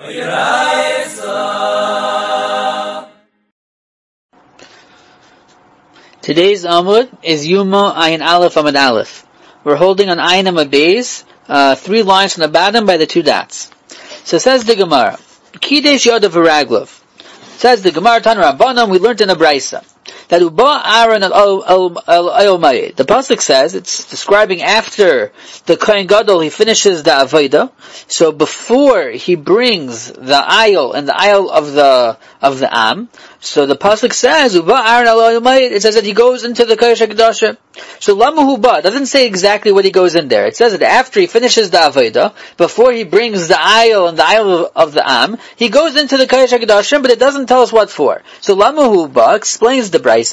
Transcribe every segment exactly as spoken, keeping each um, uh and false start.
Today's Amud is Yuma Ayin Aleph Amud Aleph. We're holding on Ayin Amud Beis, uh, three lines from the bottom by the two dots. So says the Gemara, Kidesh Yoda V'Raglov. Says the Gemara Tan Rabbanan, we learned in a Brisa that Uba Aaron al Ayomai. The pasuk says it's describing after the Kohen Gadol he finishes the Avodah. So before he brings the aisle and the aisle of the of the Am. So the pasuk says Uba Aaron al Ayomai. It says that he goes into the Kodesh HaKadoshim. So Lama Huba doesn't say exactly what he goes in there. It says that after he finishes the Avodah, before he brings the aisle and the aisle of, of the Am, he goes into the Kodesh HaKadoshim, but it doesn't tell us what for. So Lama Huba explains the Brisa.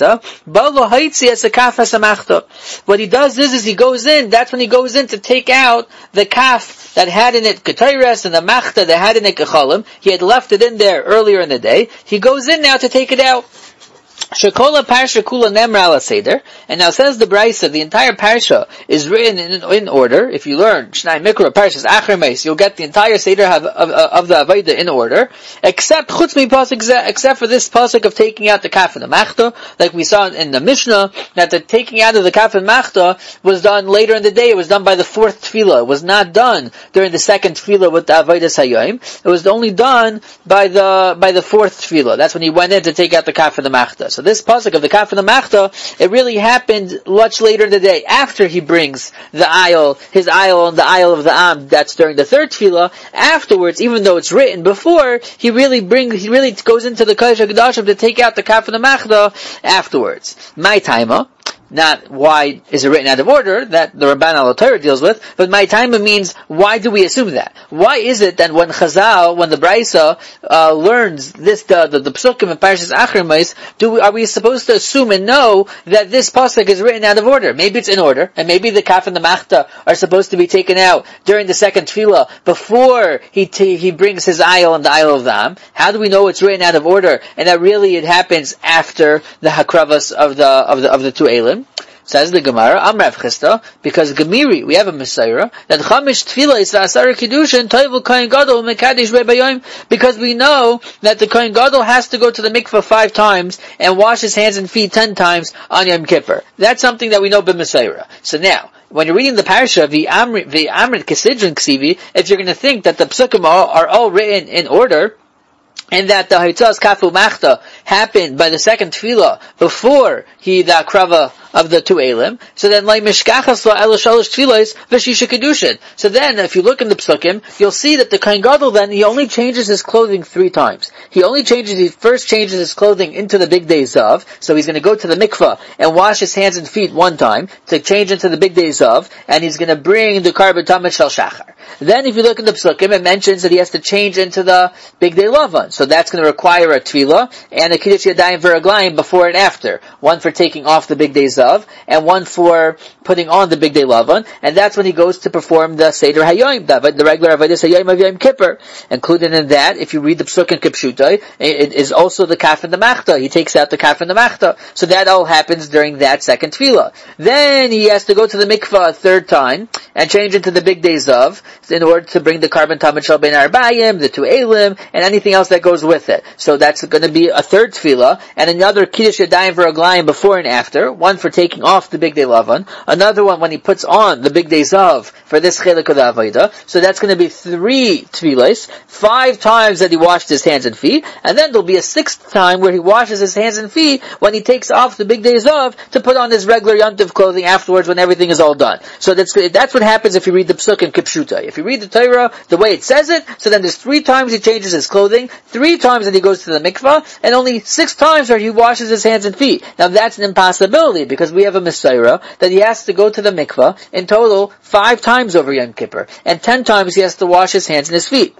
What he does is, is he goes in, that's when he goes in to take out the kaf that had in it ketayres and the machta that had in it kechalim. He had left it in there earlier in the day. He goes in now to take it out. Shekola parsha kula nemra ala seder, and now says the Brisa, the entire parsha is written in, in order. If you learn Shnai Mikra parshas Acher Meis, you'll get the entire seder of, of, of the Avodah in order, except chutz mi pasuk, except for this pasuk of taking out the kaf and the machta, like we saw in the Mishnah, that the taking out of the kaf and machta was done later in the day. It was done by the fourth tefillah. It was not done during the second tefillah with the Avodah Sayyim. It was only done by the by the fourth tefillah. That's when he went in to take out the kaf and the machta. So this pasuk of the kaf and the machta, it really happened much later in the day, after he brings the aisle, his aisle and the aisle of the Am, that's during the third tefillah. Afterwards, even though it's written before, he really brings, he really goes into the Kodesh HaKadoshim to take out the kaf and the machta afterwards. My taima, not why is it written out of order, that the Ramban al Torah deals with, but my time means, why do we assume that? Why is it that when Chazal, when the Brisa uh, learns this, the, the, the Psukim and Parshas Acher Meis, do we, are we supposed to assume and know that this pasuk is written out of order? Maybe it's in order, and maybe the kaf and the machta are supposed to be taken out during the second tefillah, before he t- he brings his aisle and the aisle of the Am. How do we know it's written out of order, and that really it happens after the hakravas of the, of the, of the two elim? Says the Gemara, Amrav Chista, because Gemiri, we have a Messiah, that Chamish Tefillah is the Asar Kiddushin, Toivu Kohen Gadol, Mekadesh Bebayom, because we know that the Kohen Gadol has to go to the mikveh five times, and wash his hands and feet ten times on Yom Kippur. That's something that we know by Messiah. So now, when you're reading the parasha, the Amrit, the Amrit Kesidron Ksivi, if you're going to think that the Psukim are, are all written in order, and that the Haitzas Kafu Machta happened by the second tefillah before he the akrava of the two elim. So then, like mishkachas la elo shalosh tefillos v'shisha kedushin. So then, if you look in the psukim, you'll see that the Kohen Gadol then he only changes his clothing three times. He only changes. He first changes his clothing into the big day zav. So he's going to go to the mikvah and wash his hands and feet one time to change into the big day zav, and he's going to bring the karban tamid shel shachar. Then, if you look in the psukim, it mentions that he has to change into the big day lavan. So that's going to require a tefillah and a kiddush yadayim v'raglayim before and after. One for taking off the big day zav, and one for putting on the big day lavan, and that's when he goes to perform the Seder Hayoim, the, the regular Avodas Hayoim of Yom Kippur. Included in that, if you read the Psuk in Kipshutai, it is also the Kaf and the Machta. He takes out the Kaf and the Machta. So that all happens during that second tefillah. Then he has to go to the mikvah a third time, and change into the big day zav, in order to bring the karban tamid shel ben arbayim, the two elim, and anything else that goes with it. So that's going to be a third tefillah, and another kiddush yadayim v'raglayim before and after, one for taking off the big day lavan, another one when he puts on the big day zav for this chelik of the avodah. So that's going to be three tefillahs, five times that he washed his hands and feet, and then there'll be a sixth time where he washes his hands and feet when he takes off the big day zav to put on his regular yontiv clothing afterwards when everything is all done. So that's that's what happens if you read the psuk in Kipshuta. If you read the Torah the way it says it, so then there's three times he changes his clothing, three times that he goes to the mikvah, and only six times where he washes his hands and feet. Now that's an impossibility, because we have a Messiah that he has to go to the mikvah in total five times over Yom Kippur, and ten times he has to wash his hands and his feet.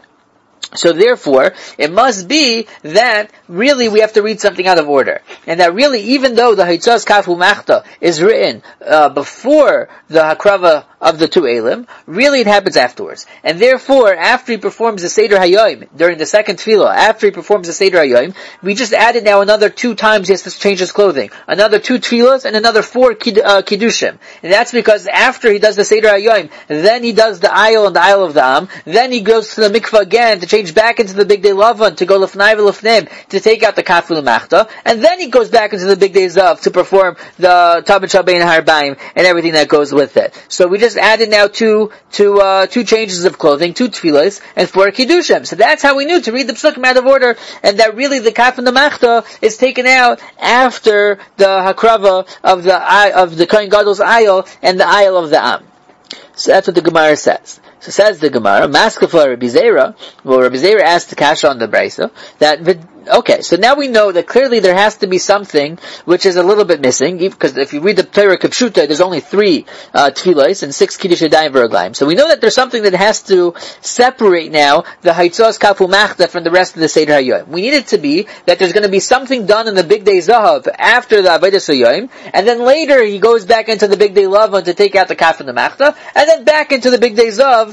So therefore, it must be that really we have to read something out of order. And that really, even though the Haitzas Kafu Machta is written uh, before the Hakrava of the two Elim, really it happens afterwards. And therefore, after he performs the Seder Hayoim, during the second Tefillah, after he performs the Seder Hayoim, we just added now another two times he has to change his clothing. Another two Tefillahs and another four kid, uh, Kiddushim. And that's because after he does the Seder Hayoim, then he does the Ayil and the Ayil of the Am, then he goes to the mikvah again to change back into the Big Day Lavan, to go Lefnai V'Lefnim, to take out the Kaf V'Lemachta, and then he goes back into the Big Day Zav to perform the Tabet Shabbein Harbaim and everything that goes with it. So we just added now two, two, uh, two changes of clothing, two tefillahs, and four kiddushim. So that's how we knew to read the psukim out of order, and that really the kaf and the machta is taken out after the hakrava of the of the Kohen Gadol's ayil and the ayil of the am. So that's what the Gemara says. So says the Gemara, Maskefla Rabbi Zera, well, Rabbi Zera asked the kasha on the Brisa, that, okay, so now we know that clearly there has to be something which is a little bit missing, because if you read the Torah Kipshuta, there's only three uh, tefillahs and six kiddush yadayim v'raglayim. So we know that there's something that has to separate now the haitzos kafu machta from the rest of the Seder Hayoim. We need it to be that there's going to be something done in the Big Day Zahav after the Avodas Hayoim, and then later he goes back into the Big Day Lavan to take out the kaf and the machta, and then back into the Big Day Zahav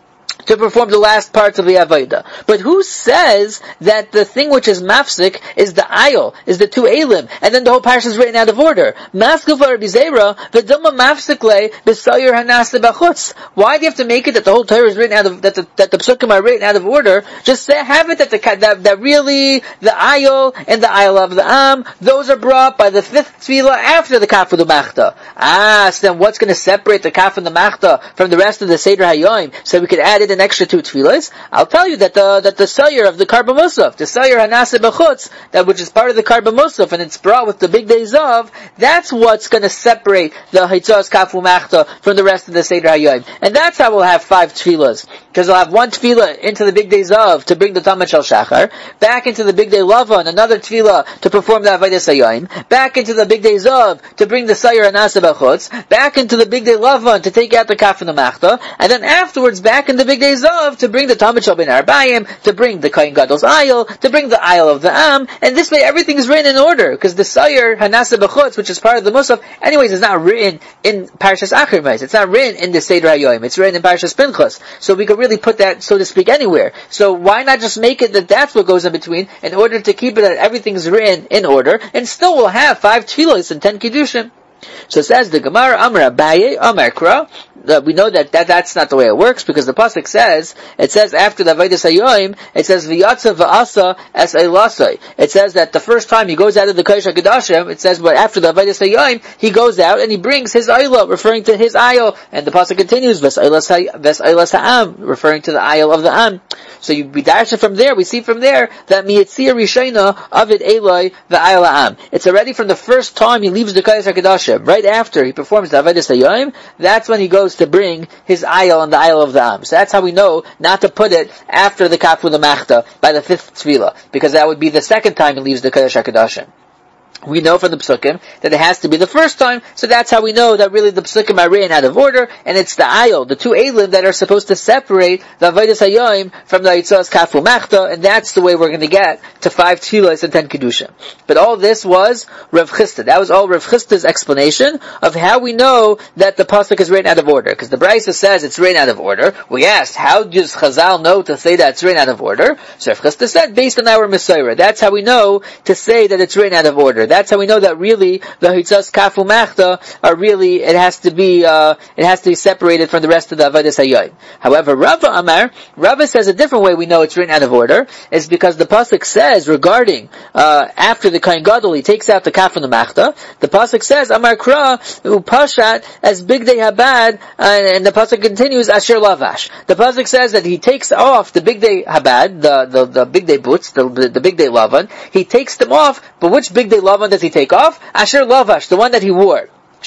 to perform the last parts of the Avodah. But who says that the thing which is mafsik is the ayil, is the two elim, and then the whole parsha is written out of order? Maskuf Rabbi Zera, v'dama mafsik le b'sayir hanasa b'chutz. Why do you have to make it that the whole Torah is written out of, that the, that the psukim are written out of order? Just say, have it that the, that, that really the ayil and the ayil of the am, those are brought by the fifth tefillah after the kaf and the machta. Ah, so then what's going to separate the kaf and the machta from the rest of the Seder Hayoim, so we could add it an extra two tefillahs? I'll tell you that the that the sayer of the Karba Musaf, the sayer hanase b'chutz, that which is part of the Karba Musaf, and it's brought with the Big Day Zav, that's what's going to separate the Haitzos Kafu Machta from the rest of the Seder Hayoim. And that's how we'll have five tefillahs. Because we'll have one tefillah into the Big Day Zav to bring the Tamid Shel Shachar, back into the Big Day Lavan, another tefillah to perform the Avodas Hayoim, back into the Big Day Zav to bring the sayer hanase b'chutz, back into the Big Day Lavan to take out the Kaf and the Machta, and then afterwards back in the Big Day Zav to bring the Talmud Shabbein Arbayim, to bring the Kohen Gadol's ayil, to bring the ayil of the Am, and this way everything is written in order, because the Sayer Hanasa B'chutz, which is part of the Musaf, anyways, is not written in Parshas Acher Ma'is. It's not written in the Seder Hayoim. It's written in Parshas Pinchas. So we could really put that, so to speak, anywhere. So why not just make it that that's what goes in between, in order to keep it that everything is written in order, and still we'll have five tefillahs and ten kiddushim. So it says the Gemara, Amar Abaye, Amar Kra. Uh, we know that, that that's not the way it works, because the pasuk says, it says after the Avodas Hayoim, it says V'yatza v'asa es eilasai. It says that the first time he goes out of the Kodesh HaKadoshim, it says, but after the Avodas Hayoim, he goes out and he brings his ayla, referring to his ayil, and the pasuk continues, Ves eilas ha'am, referring to the ayil of the am. So you we dash it from there. We see from there that miyitzir rishayna avid eloi v'ayil ha'am. It's already from the first time he leaves the Kodesh HaKadoshim, right after he performs the Avodas Hayoim, that's when he goes to bring his ayil and the ayil of the am. So that's how we know not to put it after the kafu the machta by the fifth tefillah, because that would be the second time he leaves the Kodesh HaKadoshim. We know from the psukim that it has to be the first time, so that's how we know that really the psukim are written out of order, and it's the ayil, the two elim that are supposed to separate the Avodas Hayoim from the Yitzhak Kafu Machta, and that's the way we're going to get to five tefillahs and ten kedusha. But all this was Rav Chisda. That was all Rav Chisda's explanation of how we know that the pasuk is written out of order. Because the Brisa says it's written out of order. We asked, how does Chazal know to say that it's written out of order? So Rav Chisda said, based on our Messiah. That's how we know to say that it's written out of order. That's how we know that really the Hitzas Kafu Machta are really, it has to be, uh, it has to be separated from the rest of the Avodas Hayoim. However, Rava Amar, Rava says a different way we know it's written out of order, is because the pasuk says regarding, uh, after the Kohen Gadol, he takes out the Kaf and the Machta, the pasuk says, Amar Kra, Upashat, as Big Day Habad, uh, and the pasuk continues, Asher Lavash. The pasuk says that he takes off the Big Day Habad, the, the, the Big Day boots, the, the, the Big Day Lavan, he takes them off, but which Big Day Lavan does he take off? Asher Lavash, the one that he wore.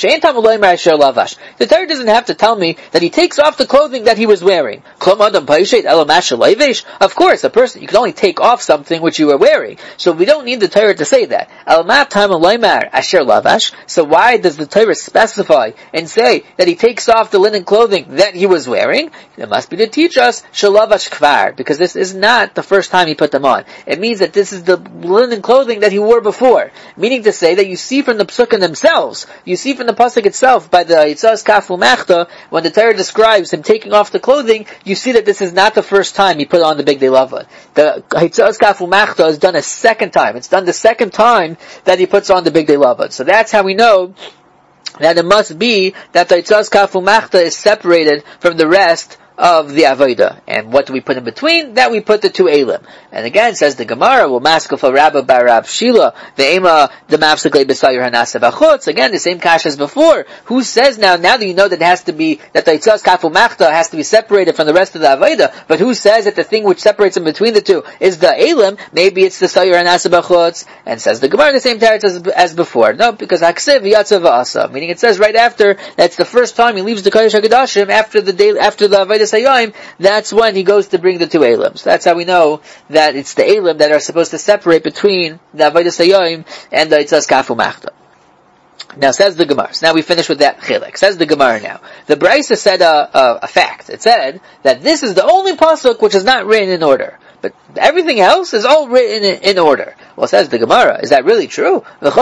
The Torah doesn't have to tell me that he takes off the clothing that he was wearing. Of course, a person, you can only take off something which you were wearing. So we don't need the Torah to say that. So why does the Torah specify and say that he takes off the linen clothing that he was wearing? It must be to teach us shalavash kvar, because this is not the first time he put them on. It means that this is the linen clothing that he wore before. Meaning to say that you see from the psukim themselves, you see from from the pasuk itself, by the Yitzhak Kafu Machta, when the Torah describes him taking off the clothing, you see that this is not the first time he put on the Bigdei Lavan. The Yitzhak Kafu Machta is done a second time. It's done the second time that he puts on the Bigdei Lavan. So that's how we know that it must be that the Yitzhak Kafu Machta is separated from the rest of the Avodah. And what do we put in between? That we put the two Elim. And again, says the Gemara, well, Maskafah Rabba Bar Rab Shila, the Ema, the Mafsakle B'Sayir Hanasa B'Chutz. Again, the same kash as before. Who says now, now that you know that it has to be, that the Yitzhak Kafu Machta has to be separated from the rest of the Avodah, but who says that the thing which separates them between the two is the Elim? Maybe it's the Sayir Hanasa B'Chutz. And says the Gemara, the same teretz as, as before. No, because Haksiv Yatzav Asa. Meaning it says right after, that's the first time he leaves the Kodesh HaKadoshim, after the day, after the Avodah Sayyim, that's when he goes to bring the two Elims. That's how we know that it's the Elim that are supposed to separate between the Avodah Sayyim and the Yitzhak Kafu Machta. Now says the Gemara. So now we finish with that chilek. Says the Gemara now. The Brisa said a, a, a fact. It said that this is the only pasuk which is not written in order. But everything else is all written in, in order. Well, says the Gemara, is that really true? Is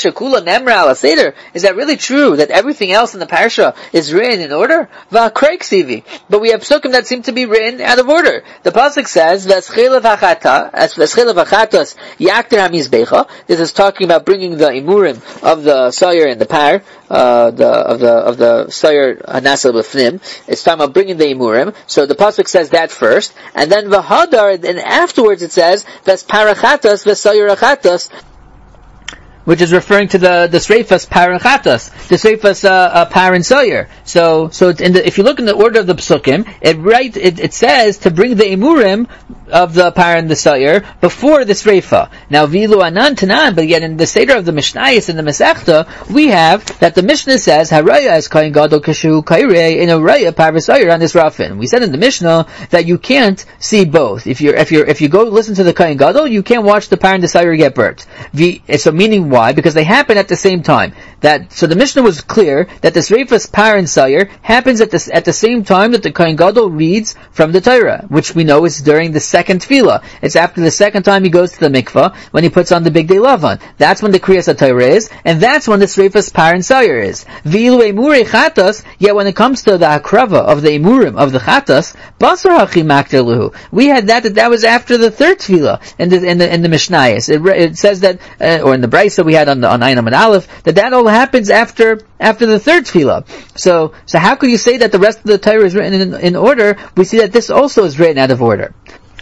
that really true that everything else in the parsha is written in order? But we have psukim that seem to be written out of order. The pasuk says, this is talking about bringing the imurim of the sayer and the par, uh, the, of the, of the sayer hanasa b'fnim. It's talking about bringing the imurim. So the pasuk says that first, and then v'hadar, and afterwards it says, Ves parachatas, ves sayurachatas, which is referring to the the Sreifas Parachatas, the Sreifas uh, uh, Par and Sawyer. So, so it's in the, if you look in the order of the Psukim, it right it, it says to bring the Imurim of the Par and the Sawyer before the Sreifa. Now, Vilu Anan Tanan, but yet in the Seder of the Mishnayos in the Masechta, we have that the Mishnah says Haraya is Kohen Gadol Kashu Kairei in a Raya Par v'Sawyer on this Rafin. We said in the Mishnah that you can't see both. If you're if you're if you go listen to the Kohen Gadol, you can't watch the Par and the Sawyer get burnt. So meaning why? Because they happen at the same time. That so the Mishnah was clear that the Sreifas Par and Sawyer happens at the at the same time that the Kohen Gadol reads from the Torah, which we know is during the second tefillah. It's after the second time he goes to the mikvah when he puts on the Bigdei Lavan. That's when the Kriyas HaTorah is, and that's when the Sreifas Par and Sawyer is. V'ilu emurei chatas. Yet when it comes to the akrava of the emurim of the chatas, basar hachi makter luhu. We had that that that was after the third tefillah in the in the in the Mishnayos. It, it says that, uh, or in the Brisa we had on the on Einam and Aleph, that that all happens after after the third tefillah. So so how could you say that the rest of the Torah is written in, in order? We see that this also is written out of order.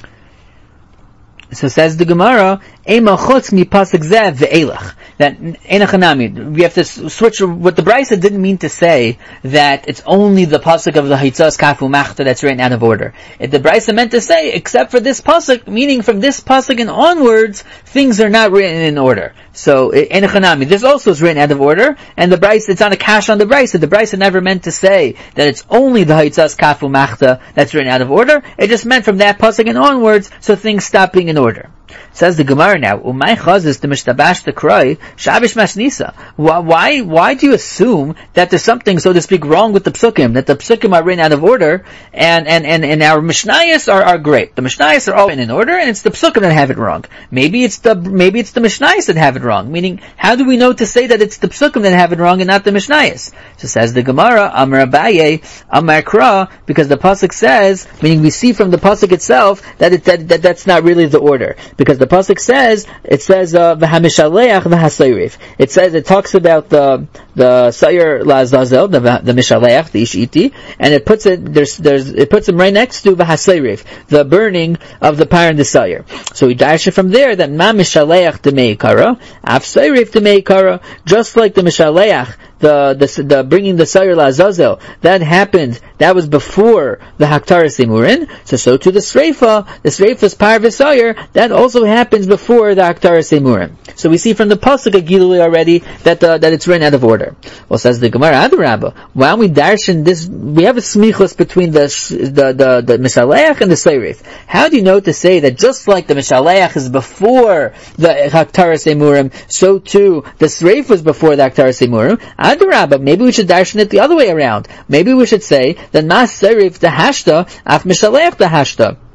So says the Gemara, Ema chutz mi pasuk zeh ve'elach. That enachanami. We have to switch. What the Brisa didn't mean to say that it's only the pasuk of the Hitzas Kafu Machta that's written out of order. It, the Brisa meant to say, except for this pasuk, meaning from this pasuk and onwards, things are not written in order. So enachanami. This also is written out of order, and the Brisa, it's not a kash on the Brisa. The Brisa never meant to say that it's only the Hitzas Kafu Machta that's written out of order. It just meant from that pasuk and onwards, so things stop being in order. Says the Gemara now, Umay chazis the mishtabash the kroi shabish masnisa. Why, why do you assume that there's something, so to speak, wrong with the psukim? That the psukim are written out of order, and and and, and our mishnayos are, are great. The mishnayos are all in order, and it's the psukim that have it wrong. Maybe it's the maybe it's the mishnayos that have it wrong. Meaning, how do we know to say that it's the psukim that have it wrong and not the mishnayos? So says the Gemara, Amar Abaye, Amar Kra, because the pasuk says, meaning we see from the pasuk itself that it that, that that's not really the order. Because the pasuk says, it says v'hamishaleach uh, v'hasayrif. It says, it talks about the the sayer lazazel, the the mishaleach, the ishiti, and it puts it there's there's it puts him right next to v'hasayrif, the burning of the par and the sayer. So we dash it from there that ma mishaleach demeikara, af sayrif demeikara, just like the mishaleach, the the the bringing the sayer lazazel, that happened. That was before the haktaras emurin. So so to the sreifa, the sreifa's par v'sayer, that also happens before the haktaras emurim. So we see from the pasuk agilui already that uh, that it's written out of order. Well, says the Gemara, Adarabba, why don't we darshan this? We have a smichus between the the the, the mishaleach and the seirif. How do you know to say that just like the mishaleach is before the haktaras emurim, so too the seirif was before the haktaras emurim? Adarabba, maybe we should darshan it the other way around. Maybe we should say that mas seirif the hashta af mishaleach the hashta.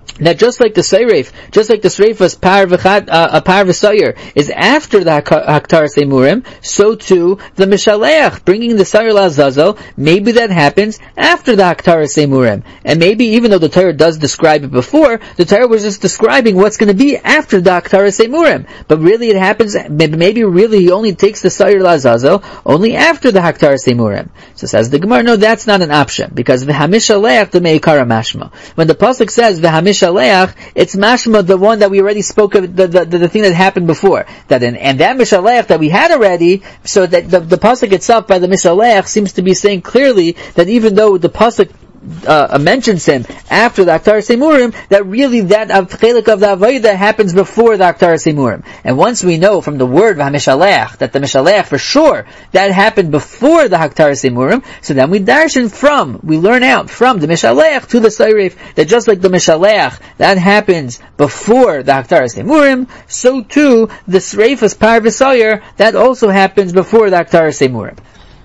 that just like the Seiref, just like the Seiref's par v'chad, uh, a par v'sayer is after the Haktaras Emurim, so too the Mishaleach, bringing the Sayer Lazazel, maybe that happens after the Haktaras Emurim. And maybe even though the Torah does describe it before, the Torah was just describing what's going to be after the Haktaras Emurim. But really it happens, maybe really he only takes the Sayer Lazazel only after the Haktaras Emurim. So says the Gemara, no, that's not an option, because v'hamishaleach the meikara mashma. When the pasuk says v'hamishaleach, it's mashma, the one that we already spoke of, the, the, the, the thing that happened before. That in, and that mishaleach that we had already, so that the, the pasuk itself by the mishaleach seems to be saying clearly that even though the pasuk Uh, mentions him after the Haktaras Emurim, that really that chelik of the Avodah happens before the Haktaras Emurim. And once we know from the word v'hamishaleach that the mishaleach for sure that happened before the Haktaras Emurim, so then we darshan from, we learn out from the mishaleach to the Seiref that just like the mishaleach that happens before the Haktaras Emurim, so too the Seiref's par v'sayer that also happens before the Haktaras Emurim.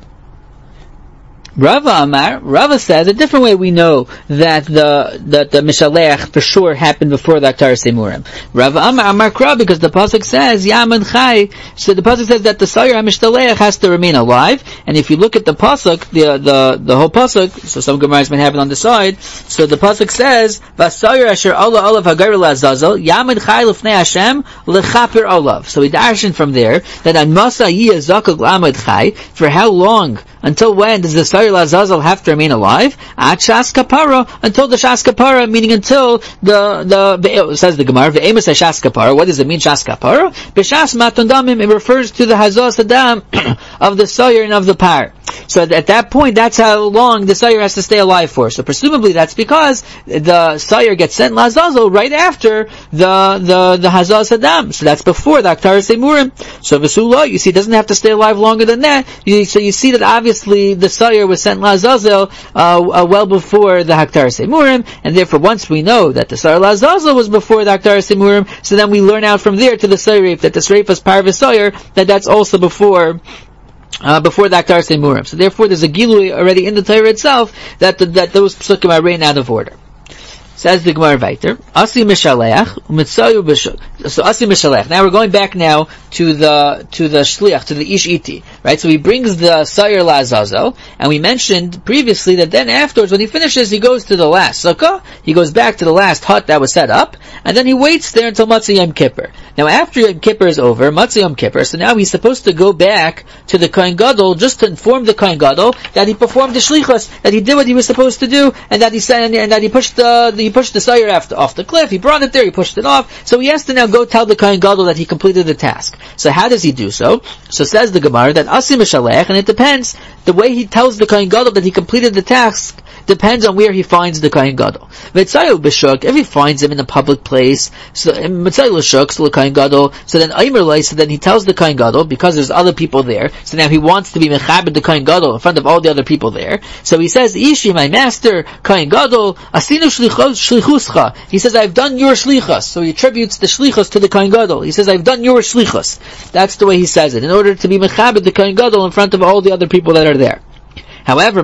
Rava Amar, Rava says a different way we know that the that the Mishaleach for sure happened before the Haktaras Emurim. Rava Amar Amar Kra, because the pasuk says Yaman Chai, so the pasuk says that the Sayer HaMishtaleach has to remain alive. And if you look at the pasuk, the the the whole pasuk, so some Gemaras might have it on the side. So the pasuk says Vasayer Asher Allah Olav Hagar Lazazel Yaman Chai Lefnei Hashem Lechaper Olav. So we darshan from there that an Masa Yiyah Zakuk Lamad Chai, for how long? Until when does the Sayer Lazazel have to remain alive? At Shas Kapara, until the Shas Kapara, meaning until the, the, says the Gemara, Ve'emus Shas Kapara. What does it mean, Shas Kapara? B'Shas Matan Damim, it refers to the Hazos Adam of the Sayer and of the Par. So at that point, that's how long the Sayer has to stay alive for. So presumably that's because the Sayer gets sent Lazazel right after the, the, the Hazos Adam. So that's before the Haktaras Emurim. So Vesula, you see, it doesn't have to stay alive longer than that. You, so you see that obviously the Sayer was sent Lazazel uh, uh, well before the Haktaras Emurim, and therefore once we know that the Sayer Lazazel was before the Haktaras Emurim, so then we learn out from there to the Seiref that the Seiref was Parva Sayer, that that's also before Uh, before the Haktaras Emurim. So therefore there's a Gilui already in the Torah itself that the, that those psukim are written out of order. Says the Gemara Vayter, Asi Mishaleach, Umitzayu B'Shuk. So Asi Mishaleach. Now we're going back now to the to the Shliach, to the Ish Iti, right? So he brings the Sayer Lazazel, and we mentioned previously that then afterwards, when he finishes, he goes to the last sukkah, he goes back to the last hut that was set up, and then he waits there until Matzah Yom Kippur. Now after Yom Kippur is over, Matzah Yom Kippur, so now he's supposed to go back to the Kohen Gadol just to inform the Kohen Gadol that he performed the Shlichus, that he did what he was supposed to do, and that he said, and, and that he pushed the, the he pushed the Sayer after, off the cliff, he brought it there, he pushed it off, so he has to now go tell the Kohen Gadol that he completed the task. So how does he do so? So says the Gemara that Asi Mishalech, and it depends, the way he tells the Kohen Gadol that he completed the task depends on where he finds the Kohen Gadol. V'tzayu b'shuk, if he finds him in a public place, so V'tzayu l'shuk, so the Kohen Gadol, so then Aymer Lai, so then he tells the Kohen Gadol, because there's other people there, so now he wants to be mechabed the Kohen Gadol in front of all the other people there, so he says, Ishi, my master, Kohen Gadol, Asinu shlichuscha, he says, I've done your shlichus, so he attributes the shlichus to the Kohen Gadol, he says, I've done your shlichus, that's the way he says it, in order to be mechabed the Kohen Gadol in front of all the other people that are there. However,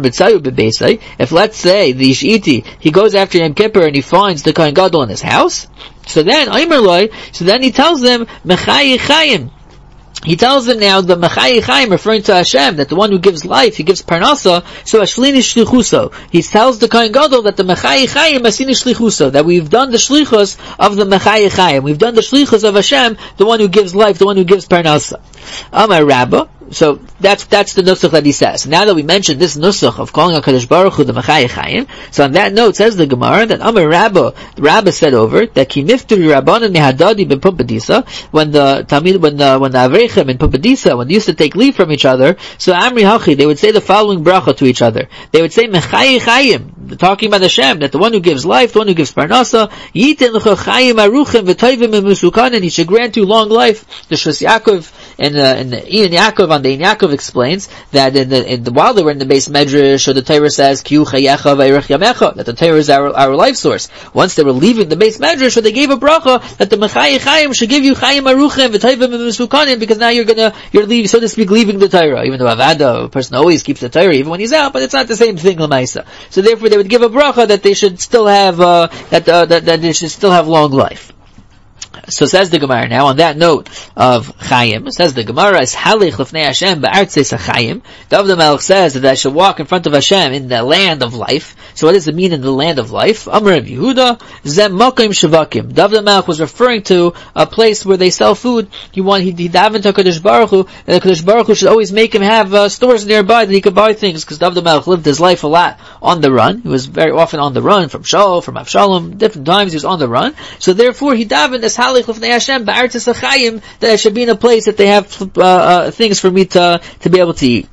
if let's say the Ishiti, he goes after Yom Kippur and he finds the Kohen Gadol in his house, so then, so then he tells them, Mechayi Chayim. He tells them now the Mechayi Chaim, referring to Hashem, that the one who gives life, he gives Parnasa, so Ashlini Shlichuso. He tells the Kohen Gadol that the Mechayi Chaim Asini Shlichuso, that we've done the Shlichus of the Mechayi Chaim. We've done the Shlichus of Hashem, the one who gives life, the one who gives Parnasa. Amar Rabbah. So that's that's the nusach that he says. Now that we mentioned this nusach of calling HaKadosh Baruch Hu the Mechayi Chaim, so on that note says the Gemara that Amar Rabbah, the Rabbah said over that Ki Nifturi Rabbanan Mehadadi ben Pumbedisa, when the Talmid, when the when the Avrechem in Pumbedisa, when they used to take leave from each other, so Amri Hachi, they would say the following bracha to each other. They would say Mechayi Chaim, talking about Hashem, that the one who gives life, the one who gives Parnasa, Yiten L'cha Chaim Aruchim V'Toivim V'Musukanim, he should grant you long life. The Shus Yaakov And uh, in the Ein Yaakov on the Ein Yaakov explains that in the, in the while they were in the base medrash, or the Torah says Kiu Chayecha V'Eirech Yamecha, that the Torah is our, our life source. Once they were leaving the base medrash, or they gave a bracha that the Mechayei Chaim should give you Chaim Aruchim V'Toivim V'Mesukanim, because now you're gonna you're leaving, so to speak, leaving the Torah. Even though Avada, a person always keeps the Torah even when he's out, but it's not the same thing l'maisa. So therefore, they would give a bracha that they should still have uh, that, uh, that that they should still have long life. So says the Gemara now, on that note of Chaim, says the Gemara, is Halich Lefnei Hashem Ba'artzes HaChaim. David HaMelech says that I should walk in front of Hashem in the land of life. So what does it mean in the land of life? Amar Rav Yehuda, Zem Mokim Shavakim. David HaMelech was referring to a place where they sell food. He want, he, he davened to HaKadosh Baruch Hu, and the HaKadosh Baruch Hu should always make him have uh, stores nearby that he could buy things, because David HaMelech lived his life a lot on the run. He was very often on the run from Shaul, from Avshalom, different times he was on the run. So therefore he davened as Halich Lefnei Hashem Ba'artzes HaChaim, that I should be in a place that they have uh, uh, things for me to to be able to eat.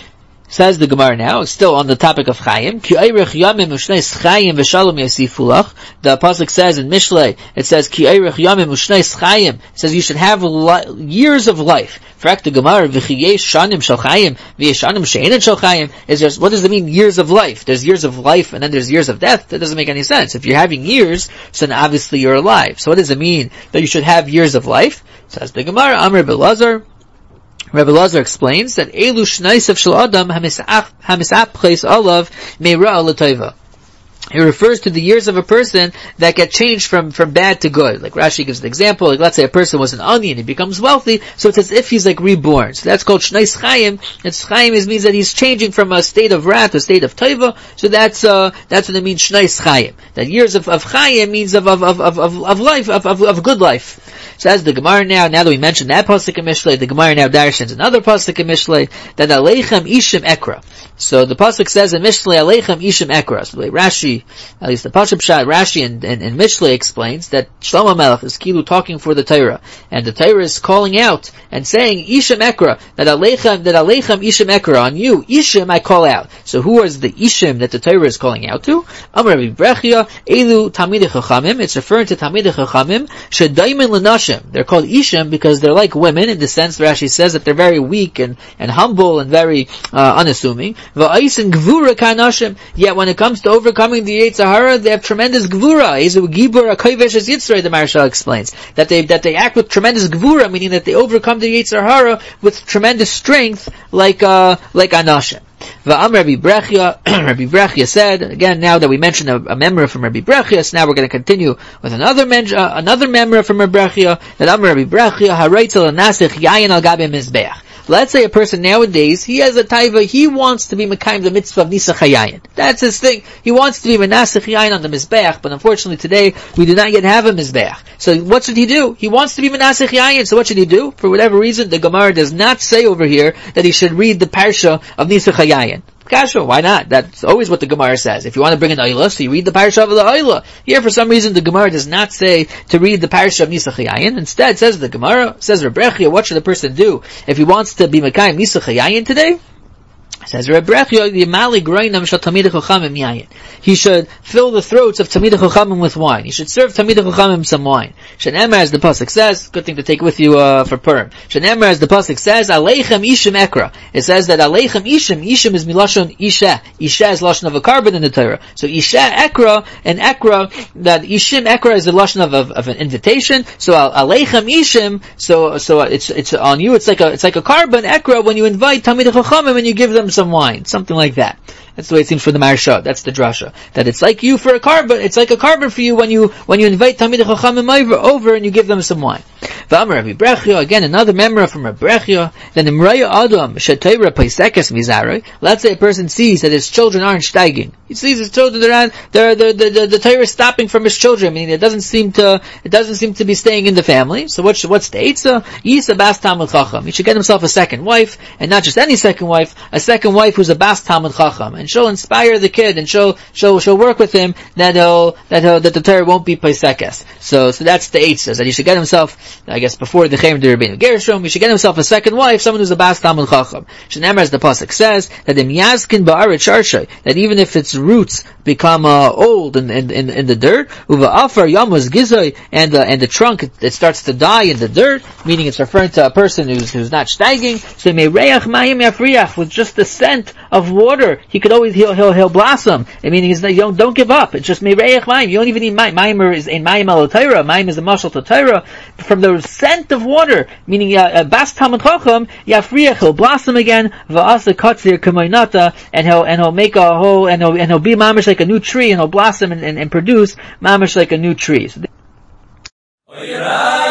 Says the Gemara now, still on the topic of Chaim. Ki Eirech Yamim U'Shneis Chaim V'Shalom Yasifulach. The Pasuk says in Mishlei, it says Ki Eirech Yamim U'Shneis Chaim. It says you should have li- years of life. Fact the Gemara, V'Chiyesh Shanim Shel Chaim V'Yesh Shanim She'enin Shel Chaim. Is just, what does it mean, years of life? There's years of life and then there's years of death. That doesn't make any sense. If you're having years, so then obviously you're alive. So what does it mean that you should have years of life? Says the Gemara, Amr Belazar. Rabbi Lazar explains that Elu Shnaisav Shel Adam Hamisapches Olav Meira L'Toiva. It refers to the years of a person that get changed from, from bad to good. Like Rashi gives an example, like let's say a person was an onion, he becomes wealthy, so it's as if he's like reborn. So that's called Shnais Chaim, and Chaim is, means that he's changing from a state of wrath to a state of Taiva, so that's, uh, that's what it means Shnais Chaim. That years of, of Chaim means of, of, of, of, of life, of, of, of good life. So as the Gemara now, now that we mentioned that pasuk in Mishlei, the Gemara now darshans another pasuk in Mishlei, that Aleichem Ishim Ekra. So the pasuk says in Mishlei, Aleichem Ishim Ekra. So the way Rashi, at least the Pashup Shah, Rashi and, and, and Mishlei explains that Shlomo Melech is Kilu talking for the Torah, and the Torah is calling out and saying Ishim Ekra, that Aleichem, that Aleichem Ishim Ekra, on you, Ishim I call out. So who is the Ishim that the Torah is calling out to? Amar Rabbi Brechia, Elu Talmidei Chachamim. It's referring to Talmidei Chachamim, Shedaimin L'Nashim. They're called Ishim because they're like women, in the sense Rashi says that they're very weak and, and humble and very uh, unassuming. V'aisin Gvura Kanashim. Yet when it comes to overcoming the Yetzer Hara, they have tremendous Gvura. Izu Gibur HaKovesh as Yitzray, the Maharshal explains. That they, that they act with tremendous Gvura, meaning that they overcome the Yetzer Hara with tremendous strength, like, uh, like Anashim. Va'am Rabbi Brechia, Rabbi Brechia said, again, now that we mentioned a, a memra from Rabbi Brechia, so now we're going to continue with another men, uh, another memra from Rabbi Brechia, that Am Rabbi Brechia, Haraitel Nasich Yayin Al Gabi Mizbeach. Let's say a person nowadays, he has a taiva, he wants to be Mekayim the mitzvah of Nisach HaYayin. That's his thing. He wants to be Menasich Yayin on the Mizbeach, but unfortunately today, we do not yet have a Mizbeach. So what should he do? He wants to be Menasich Yayin, so what should he do? For whatever reason, the Gemara does not say over here that he should read the Parsha of Nisach HaYayin. Kasha, why not? That's always what the Gemara says. If you want to bring an Oila, so you read the Parsha of the Oila. Here, for some reason, the Gemara does not say to read the Parsha of Nisach HaYayin. Instead, says the Gemara, says Reb Brechia, what should a person do if he wants to be Mekayim Nisach HaYayin today? Says Reb Brechia, Yimali Groinam Shel Talmidei Chachamim Yayin. He should fill the throats of Talmidei Chachamim with wine. He should serve Talmidei Chachamim some wine. Shenemar, as the pasuk says, good thing to take with you uh, for Purim. Shenemar, as the pasuk says, Aleichem Ishim Ekra. It says that Aleichem Ishim, Ishim is milashon Isha. Isha is lashon of a carbon in the Torah. So Isha Ekra, and Ekra, that Ishim Ekra is the lashon of, of, of an invitation. So Aleichem Ishim, so so it's it's on you. It's like a it's like a carbon Ekra when you invite Talmidei Chachamim and you give them some wine, something like that. That's the way it seems for the Maharsha. That's the drasha. That it's like you for a carbon. It's like a carbon for you when you when you invite Talmidei Chachamim over, over and you give them some wine. V'amar Rabbi Brechia, again another memra from Rabbi Brechia. Then Imraya Adam Shetayra Paisekes Mizarei. Let's say a person sees that his children aren't steiging. He sees his children they're they're the the the, the Torah is stopping from his children. Meaning it doesn't seem to it doesn't seem to be staying in the family. So what's what's the eitzah? Yisa Bas Talmud Chacham. He should get himself a second wife, and not just any second wife, a second wife who's a Bas Talmud Chacham, and she'll inspire the kid, and she'll she'll she'll work with him that he'll that he'll, that the Torah won't be Paisekes. So so that's the eitzah, that he should get himself uh, I guess before the Chaim D'Rabbeinu Gershom, he should get himself a second wife, someone who's a Bas Talmud Chacham. Shenemar, as the pasuk says, that the Miyazkin Ba'aret Sharshay, that even if its roots become uh, old in, in, in, in the dirt, Uva Afar Yamos Gizoy, and uh, and the trunk it, it starts to die in the dirt, meaning it's referring to a person who's who's not steiging. So Mereach Mayim Yafriach, with just the scent of water, he could always he'll he'll, he'll blossom. I mean, he's, you don't don't give up. It's just Mereach Mayim. You don't even need Mayim. Mayim is in Mayim Al Torah. Mayim is a mashal to Torah. From the scent of water, meaning uh, Bas Talmud Chacham, Yafriach, he'll blossom again. Va'asa Katzir K'maynata, and he'll and he'll make a whole and he'll and he'll be mamish like a new tree, and he'll blossom and, and, and produce mamish like a new tree. So